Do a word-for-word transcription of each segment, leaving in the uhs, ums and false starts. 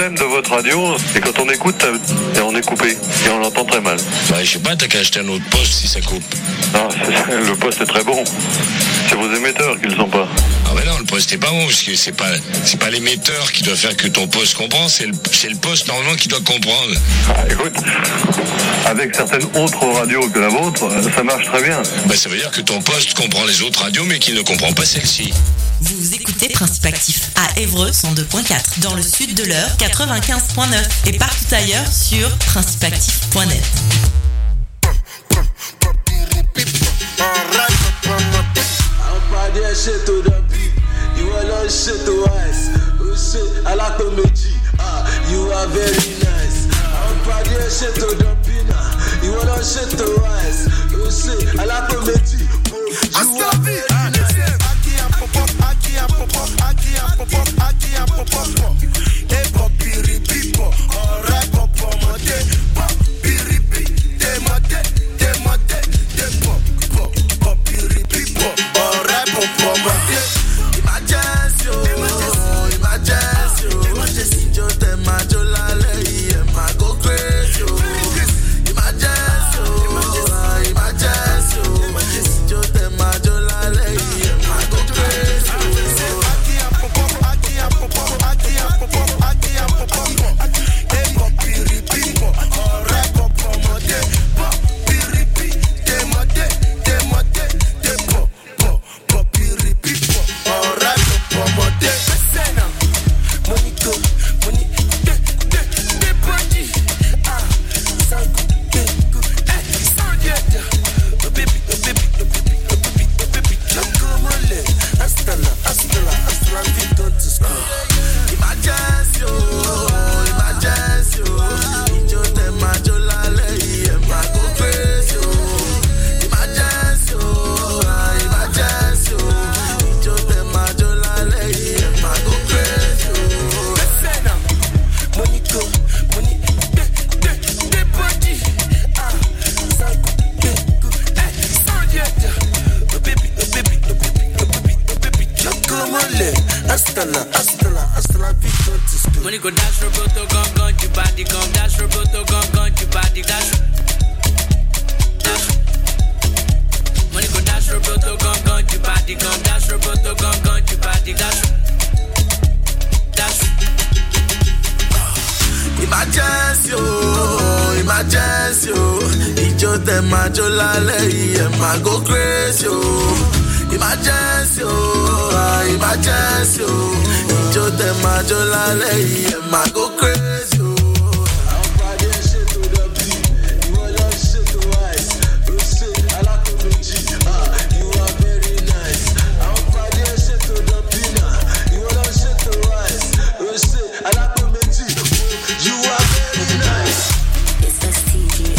problème de votre radio, c'est quand on écoute, et on est coupé, et on l'entend très mal. Bah, je sais pas, t'as qu'à acheter un autre poste si ça coupe. Non, le poste est très bon. C'est vos émetteurs qui le sont pas. Ah ouais non, le poste est pas bon, parce que c'est pas, c'est pas l'émetteur qui doit faire que ton poste comprend, c'est le, c'est le poste normalement qui doit comprendre. Ah, écoute, avec certaines autres radios que la vôtre, ça marche très bien. Bah, ça veut dire que ton poste comprend les autres radios, mais qu'il ne comprend pas celle-ci. Vous écoutez Principe Actif à Évreux cent deux point quatre, dans le sud de l'Eure quatre-vingt-quinze point neuf et partout ailleurs sur principe actif point net. Shit to the beat, you are not shit to us. Oh shit, I like to meet you. Ah, you are very nice. I'm proud of shit to the beat. You are not shit to us. Oh shit, I like to meet you. You are very nice. Aki and pop up, aki and pop up, aki and pop up, aki and pop up. Hey, poppy people, alright, pop up my day, poppy repeat, they my day, they my day, they pop, pop, poppy people, alright, pop up my day. Emergency, oh, emergency, emergency, just them my jolly, and my go crazy, emergency, oh, emergency, emergency, just them my jolly, and my go crazy. Aki and pop up, aki and pop up, aki and pop up, aki and pop up. Hey, poppy people, alright, pop up my day, poppy repeat, they my day, they my day, they pop, pop, poppy people, alright, pop up my day. Listen now, money go, money, de, de, de body, ah, so good, good, eh, so yeah, oh baby, oh baby, oh baby, oh baby, oh baby, chocolate, hasta la, hasta la, hasta la, we go to school. Emergency, oh, emergency, oh, you them my jolly, and my go crazy, oh, emergency, oh, emergency, oh, you them my jolly, and my go crazy, oh. Listen now, money go, money, de, de, de body, ah, so good, good, eh, so yeah, oh baby, oh baby, oh baby, oh baby, oh baby, chocolate, hasta la, hasta la, hasta la, we go to school. Money go dash roboto gon gon you body gon dash roboto gon gon you body dash dash. Money go dash roboto gon gon you body gon dash roboto gon gon you body dash dash. Emergency, oh, emergency, oh, ijo them my jolly, and my go crazy, oh. Emergency, oh, ah, emergency, oh, ijo them my jolly, and my go crazy, oh. I'm proud of shit to the beat, you are not shit to us. Oh shit, I like to meet you. Ah, you are very nice. I'm proud of shit to the beat, you are not shit to us. Oh shit, I like to meet you. You are very nice. It's S T G.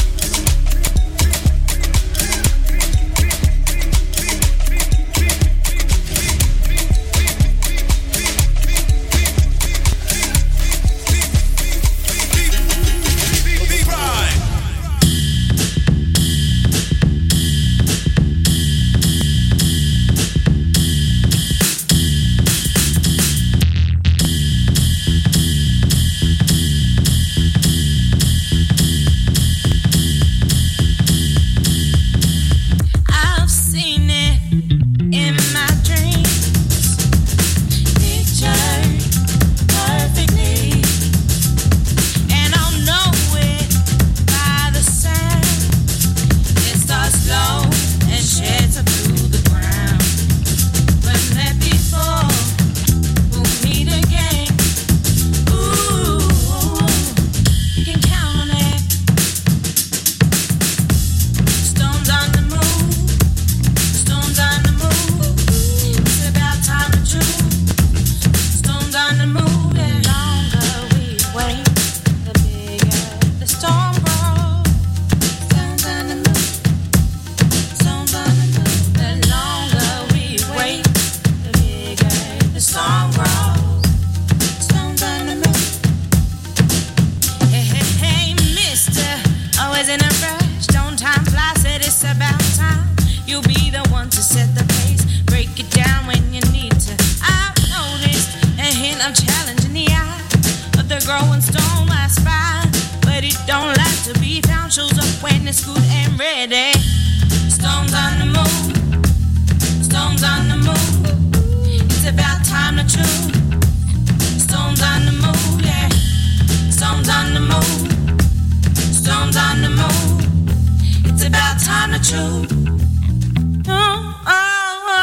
ready. Storms on the moon, storms on the moon. It's about time to choose. Storms on the moon, yeah. Storms on the moon, storms on the moon. It's about time to choose. Oh, oh, oh.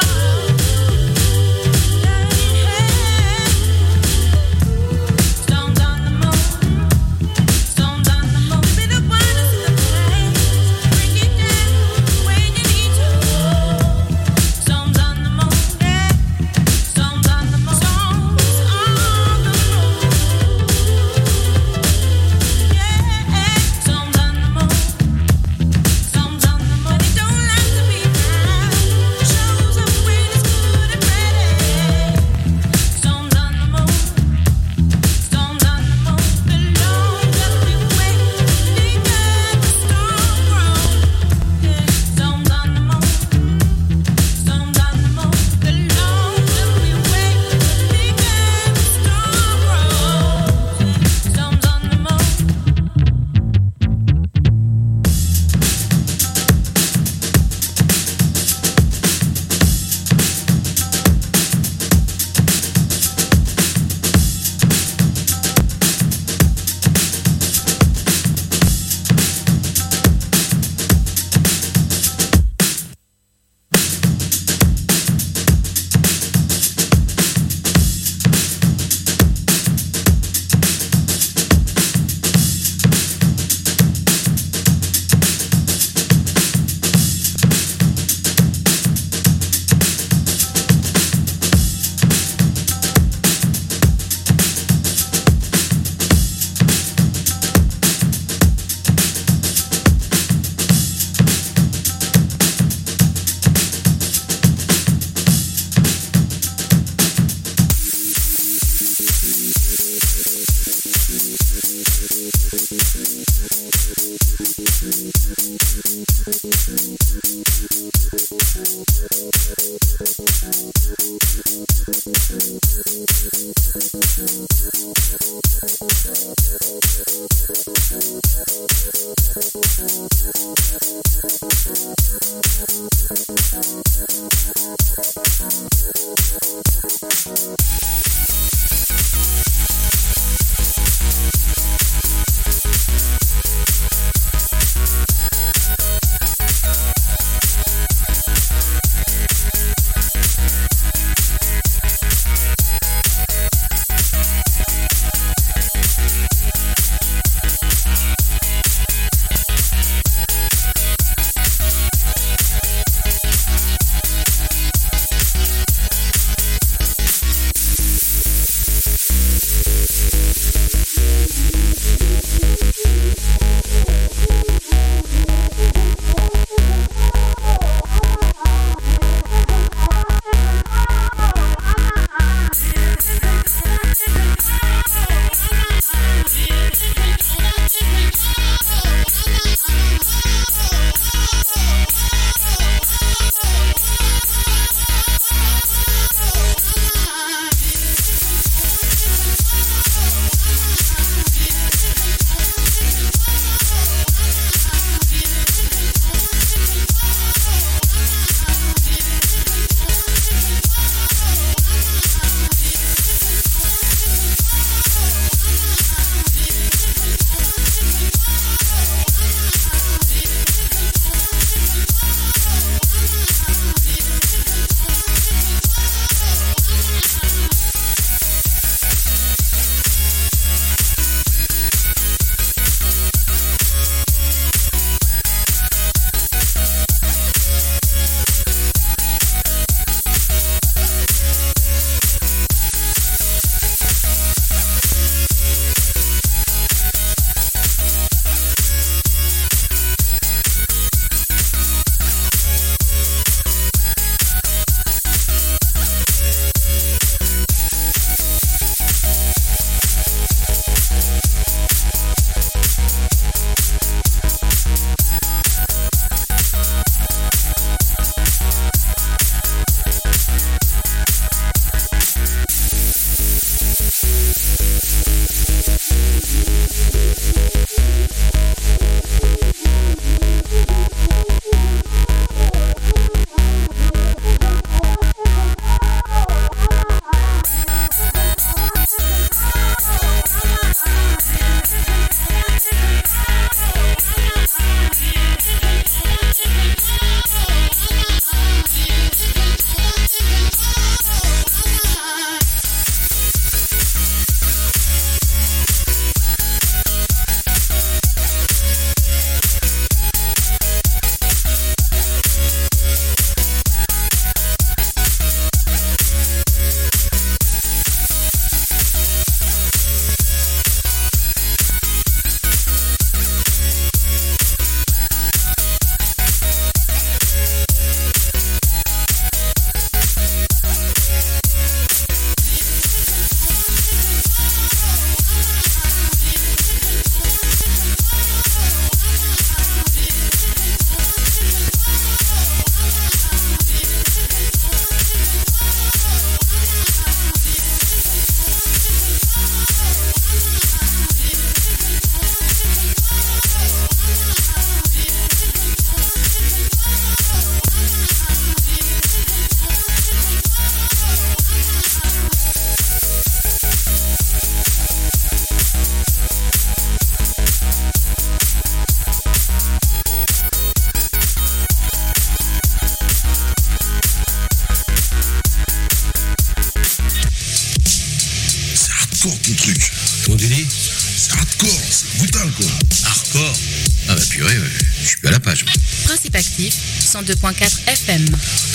Hardcore, c'est brutal quoi. Hardcore. Ah bah purée, ouais. Je suis plus à la page. Principe actif, cent deux point quatre F M.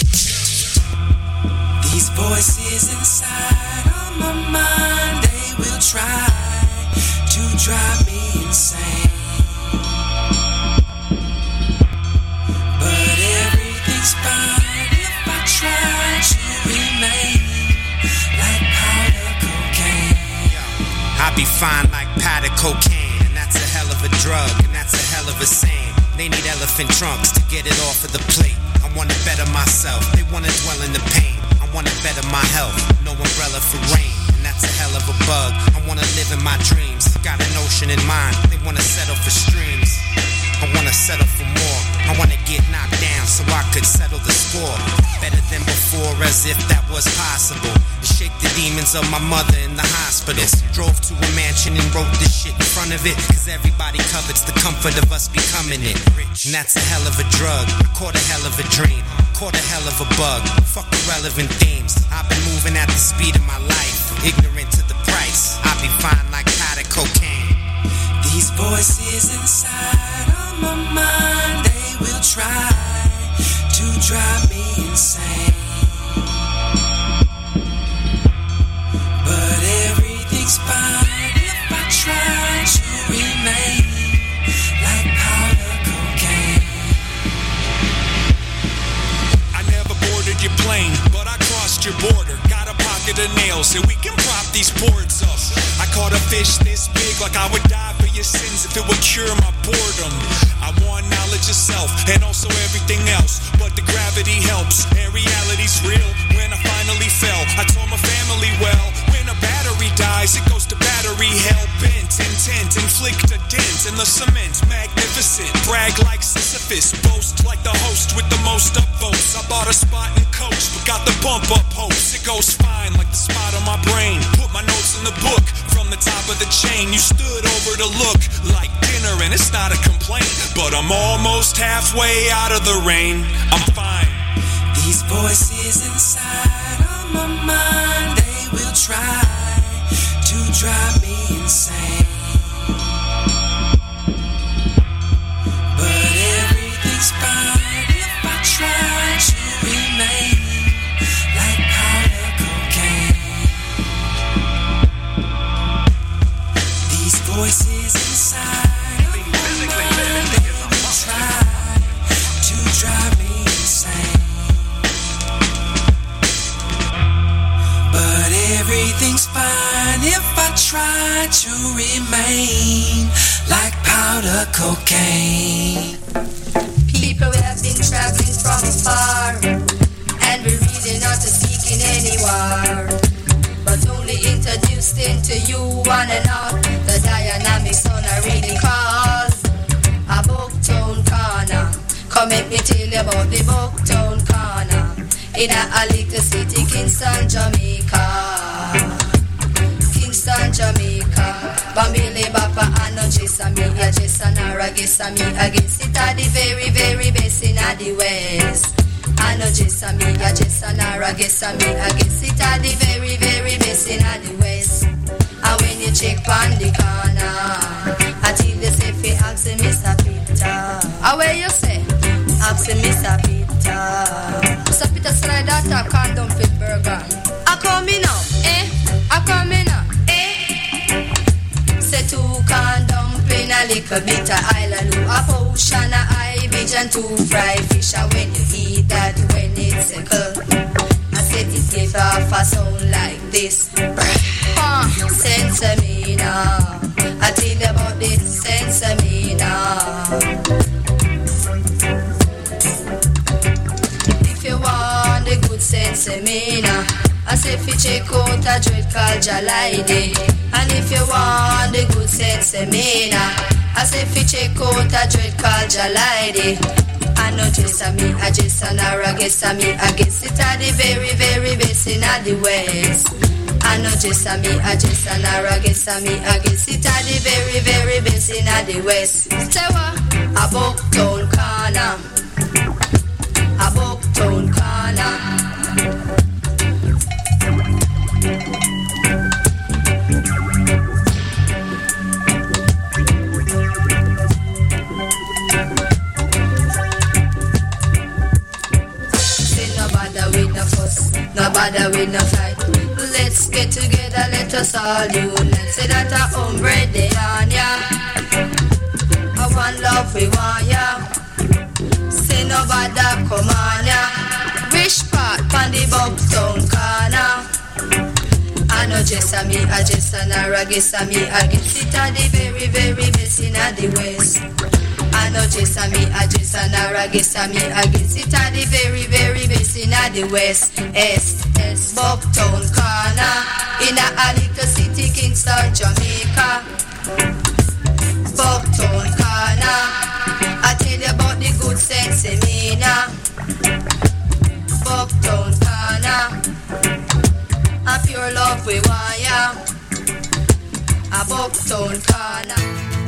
These voices inside of my mind, they will try to drive me insane. But everything's fine if I try to remain like powder cocaine. I be fine like powder cocaine, and that's a hell of a drug, and that's a hell of a saying. They need elephant trunks to get it off of the plate. I wanna better myself, they wanna dwell in the pain. I wanna better my health, no umbrella for rain, and that's a hell of a bug. I wanna live in my dreams, got an ocean in mind. They wanna settle for streams, I wanna settle for more. I wanna get knocked down so I could settle the score. Better than before, as if that was possible. To shake the demons of my mother in the hospital. Drove to a mansion and wrote this shit in front of it, cause everybody covets the comfort of us becoming it. And that's a hell of a drug, I caught a hell of a dream, caught a hell of a bug. Fuck irrelevant themes, I've been moving at the speed of my life, ignorant to the price. I be fine like powder cocaine. These voices inside of my mind, they will try to drive me insane. But everything's fine if I try to remain like powder cocaine. I never boarded your plane, but I crossed your border. Got a pocket of nails so we can prop these boards up. I caught a fish this big, like I would die for your sins if it would cure my boredom. I want knowledge of self and also everything else, but the gravity helps and reality's real. When I finally fell, I told my family, well, when a battery dies, it goes to battery hell bent, intent, inflict a dent in the cement. Magnificent, brag like Sisyphus, boast like the host with the most upvotes. I bought a spot in Coach, but got the bump up hopes. It goes fine like the spot on my brain. Put my notes in the book from the top of the chain. You stood over to look like dinner, and it's not a complaint, but I'm almost halfway out of the rain. I'm fine. These voices inside of my mind, they will try to drive me insane. But everything's fine if I try to remain like powder cocaine. These voices inside of my mind, they will try to drive me insane. But everything's fine if I try to remain like powder cocaine. People have been traveling from afar, and we're really not seeking any war, but only introduced into you one and all. The dynamics on a reading call. A Booktown corner. Come make me tell you about the Booktown corner. In a, a little city, Kingston, Jamaica. Kingston, Jamaica. Bambili, Bapa, and no Jessamy, a Jessanara, Gessamy, against it are the very, very best in the West. I know Jessamy, a Jessanara, Gessamy, against it are the very, very best in the West. And when you check on the corner, I tell you say, fi ask Mister Peter. How where you say? Ask Mister Peter. Mister Peter slide that a corn dumpling burger. I come in now, eh? I come in now, eh? Say two corn dumpling, a little bit of island, a potion of ibis and two fried fish. And when you eat that, when it's a cold, I said it give off a sound like this. Uh, Sesame now, I tell you about this sesame now. If you want the good sesame now, I say if you check out a dread called Jalide. And if you want the good sesame now, I say if you check out a dread called Jalide. I know Jessamy, I Jessanara, Gessamy, I guess it are the very, very best in the West. I know Jessamy, I Jessanara, Gessamy, I guess it are the very, very best in the West. Say what? A Booktown corner. A Booktown corner. bother with no fight. Let's get together, let us all unite. Say that a hombre de on ya. I want love we want ya. Say no bother come on ya. Rich part pon the Bucktown corner. I know just a me, I just a Nara, guess a me, I guess it a the very, very best in a the West. I know just a me, I just a Nara, guess a me, I guess it a the very, very best in a the West. S, S, Bucktown corner, in a, a little city, Kingston, Jamaica. Bucktown corner, I tell you about the good sense in me now. Bucktown corner, a pure love we want ya. A Bucktown corner.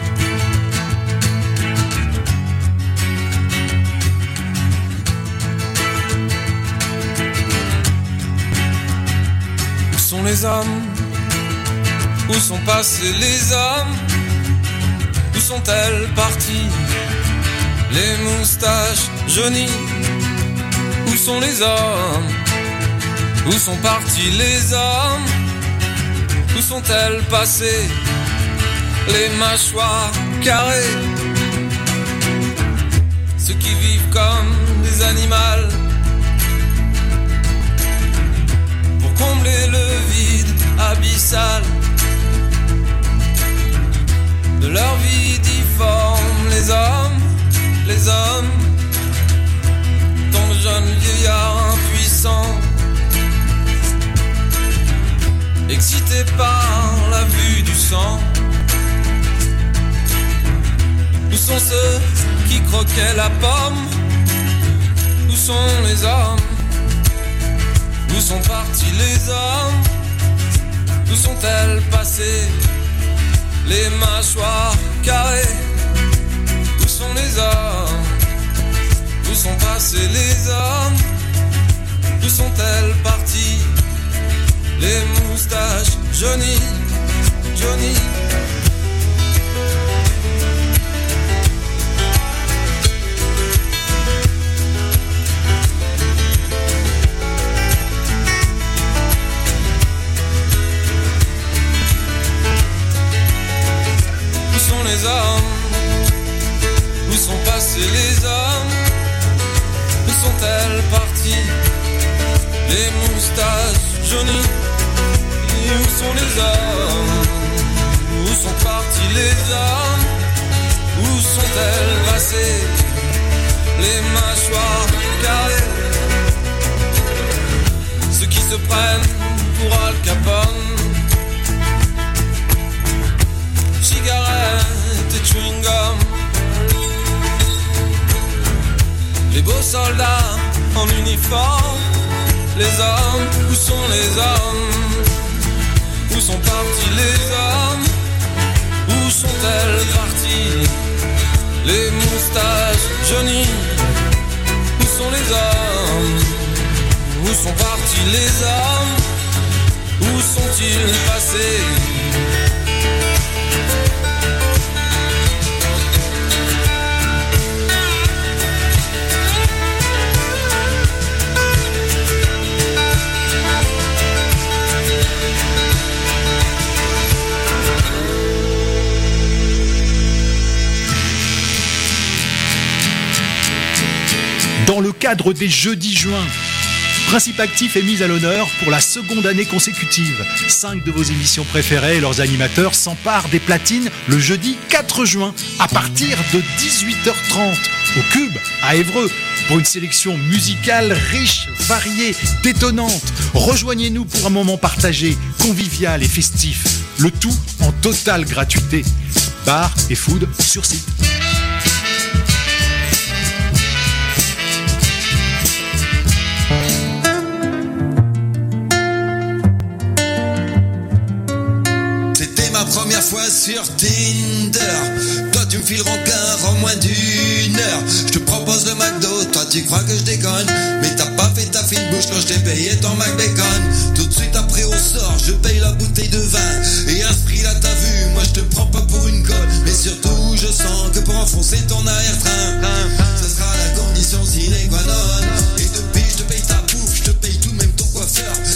Où sont les hommes? Où sont passés les hommes? Où sont-elles parties? Les moustaches jaunies. Où sont les hommes? Où sont partis les hommes? Où sont-elles passées? Les mâchoires carrées. Ceux qui vivent comme des animaux pour combler le vide abyssal de leur vie difforme. Les hommes, les hommes, tant de jeunes vieillards impuissants, excités par la vue du sang. Où sont ceux qui croquaient la pomme? Où sont les hommes? Où sont partis les hommes? Où sont-elles passées? Les mâchoires carrées. Où sont les hommes? Où sont passés les hommes? Où sont-elles parties? Les moustaches jaunies, Johnny. Où sont les hommes? Où sont passés les hommes? Où sont-elles parties? Les moustaches jaunies. Où sont les hommes? Où sont partis les hommes? Où sont-elles passées? Les mâchoires carrées. Ceux qui se prennent pour Al Capone. Cigarettes et chewing-gum. Les beaux soldats en uniforme. Les hommes, où sont les hommes? Où sont partis les hommes? Où sont-elles parties? Les moustaches jaunies. Où sont les hommes? Où sont partis les hommes? Où sont-ils passés? Dans le cadre des Jeudis Juin, Principe Actif est mis à l'honneur pour la seconde année consécutive. Cinq de vos émissions préférées et leurs animateurs s'emparent des platines le jeudi quatre juin à partir de dix-huit heures trente au Cube à Évreux pour une sélection musicale riche, variée, détonnante. Rejoignez-nous pour un moment partagé, convivial et festif. Le tout en totale gratuité. Bar et food sur site. Première fois sur Tinder, toi tu me files rencard en moins d'une heure. Je te propose le McDo, toi tu crois que je déconne, mais t'as pas fait ta fine bouche quand je t'ai payé ton McBacon. Tout de suite après au sort, je paye la bouteille de vin et un prix là t'as vu, moi je te prends pas pour une conne, mais surtout je sens que pour enfoncer ton arrière-train, ce sera la condition sine qua non. Et depuis je te paye ta bouffe, je te paye tout, même ton coiffeur.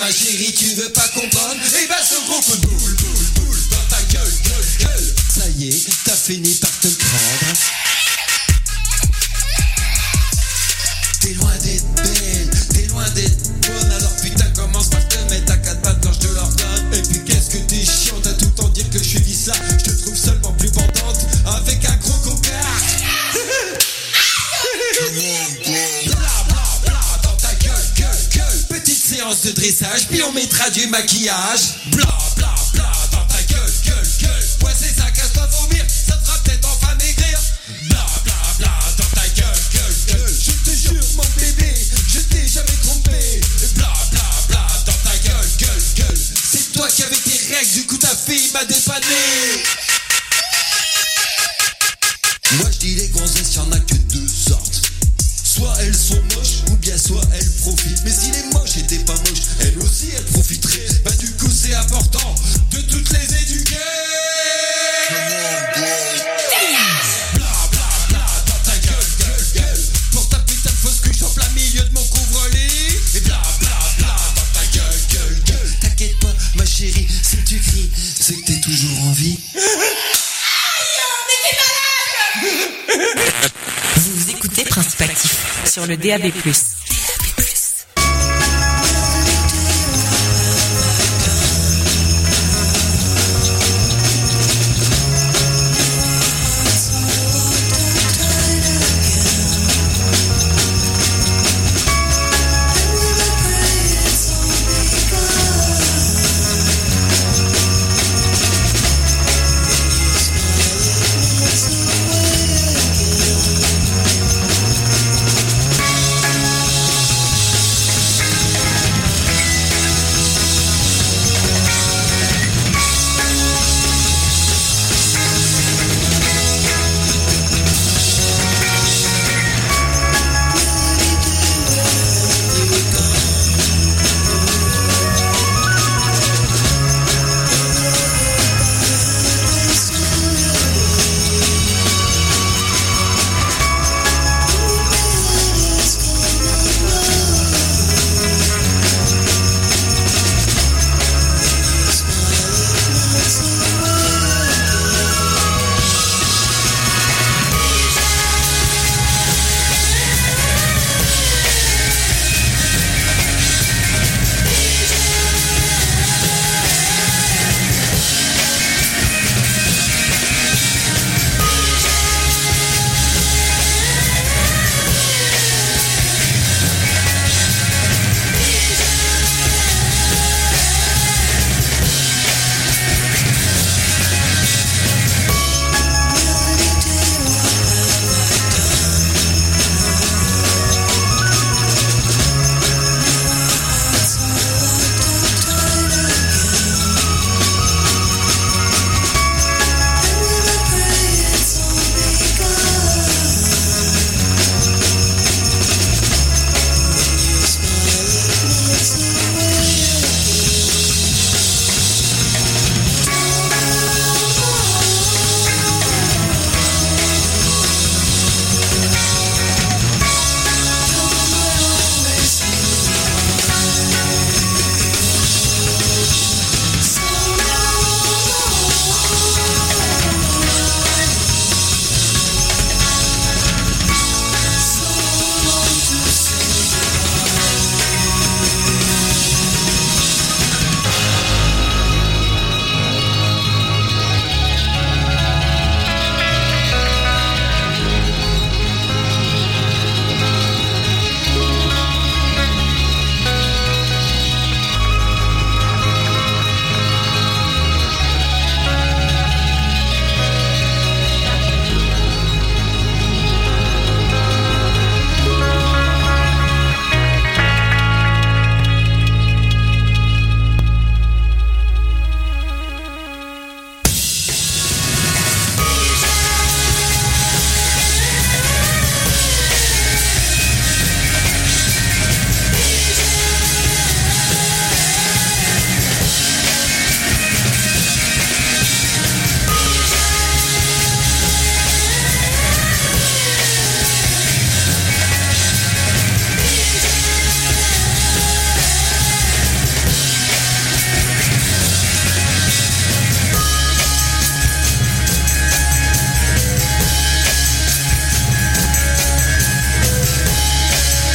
ma chérie, tu veux pas comprendre? Eh ben ce gros coup de boule, boule, boule dans ta gueule, gueule, gueule. Ça y est, t'as fini par te prendre. T'es loin d'être belle, t'es loin d'être bonne. Alors putain commence par te mettre à quatre pattes quand je te l'ordonne. Et puis qu'est-ce que t'es chiant, t'as tout le temps dire que je suis vice là. Je te trouve seulement plus bandante avec un gros cocard. Bla bla bla dans ta gueule, gueule, gueule. Petite séance de dressage, puis on mettra du maquillage. Bla bla bla dans ta gueule, gueule, gueule. Ouais c'est ça, casse-toi vomir, ça te fera peut-être enfin maigrir. Bla bla bla dans ta gueule, gueule, gueule. Je te jure mon bébé, je t'ai jamais trompé. Bla bla bla dans ta gueule, gueule, gueule. C'est toi qui avais tes règles, du coup ta fille m'a dépanné. Moi je dis les gonzesses, y'en a que deux sortes. Soit elles sont moches, ou bien soit elles profitent. Mais si les moches étaient pas moches, elles aussi elles profiteraient. Bah du coup c'est important de toutes les éduquer. Bla bla bla dans ta gueule, gueule, gueule. Pour ta putain de fausse cuche en plein milieu de mon couvre-lit. Et bla bla bla dans ta gueule, gueule, gueule. T'inquiète pas ma chérie, si tu cries, c'est que t'es toujours en vie. Vous écoutez Principe Actif sur le D A B plus.